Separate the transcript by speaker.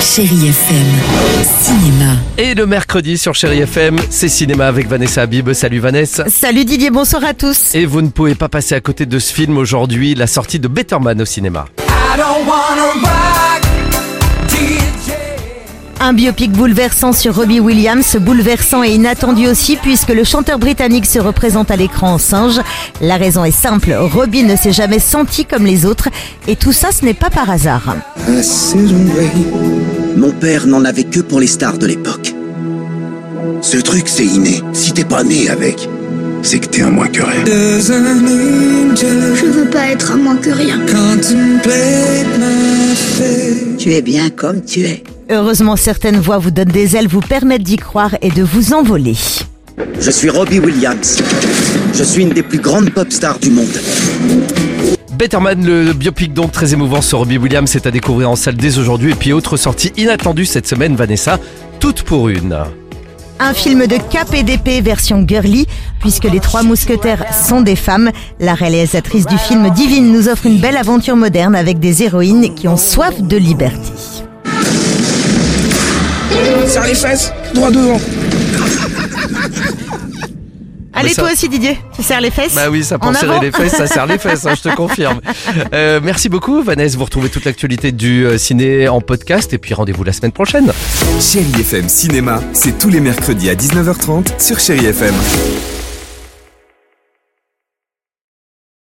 Speaker 1: Chérie FM, cinéma.
Speaker 2: Et le mercredi sur Chérie FM, c'est cinéma avec Vanessa Habib. Salut Vanessa.
Speaker 3: Salut Didier, bonsoir à tous.
Speaker 2: Et vous ne pouvez pas passer à côté de ce film aujourd'hui, la sortie de Better Man au cinéma.
Speaker 3: Un biopic bouleversant sur Robbie Williams, bouleversant et inattendu aussi puisque le chanteur britannique se représente à l'écran en singe. La raison est simple, Robbie ne s'est jamais senti comme les autres et tout ça ce n'est pas par hasard.
Speaker 4: Mon père n'en avait que pour les stars de l'époque. Ce truc c'est inné, si t'es pas né avec, c'est que t'es un moins que rien.
Speaker 5: Je veux pas être un moins que rien.
Speaker 4: Tu es bien comme tu es.
Speaker 3: Heureusement, certaines voix vous donnent des ailes, vous permettent d'y croire et de vous envoler.
Speaker 4: Je suis Robbie Williams. Je suis une des plus grandes pop stars du monde.
Speaker 2: Better Man, le biopic donc très émouvant sur Robbie Williams, est à découvrir en salle dès aujourd'hui. Et puis autre sortie inattendue cette semaine, Vanessa, Toutes pour une.
Speaker 3: Un film de cap et d'épée version girly, puisque les trois mousquetaires sont des femmes. La réalisatrice du film Divine nous offre une belle aventure moderne avec des héroïnes qui ont soif de liberté.
Speaker 6: Serre les fesses, droit devant.
Speaker 3: Allez,
Speaker 2: ça...
Speaker 3: toi aussi Didier, tu serres les fesses.
Speaker 2: Bah oui, ça pour serrer les fesses, ça serre les fesses, hein, je te confirme. Merci beaucoup Vanessa, vous retrouvez toute l'actualité du ciné en podcast et puis rendez-vous la semaine prochaine.
Speaker 7: Chérie FM Cinéma, c'est tous les mercredis à 19h30 sur Chérie FM.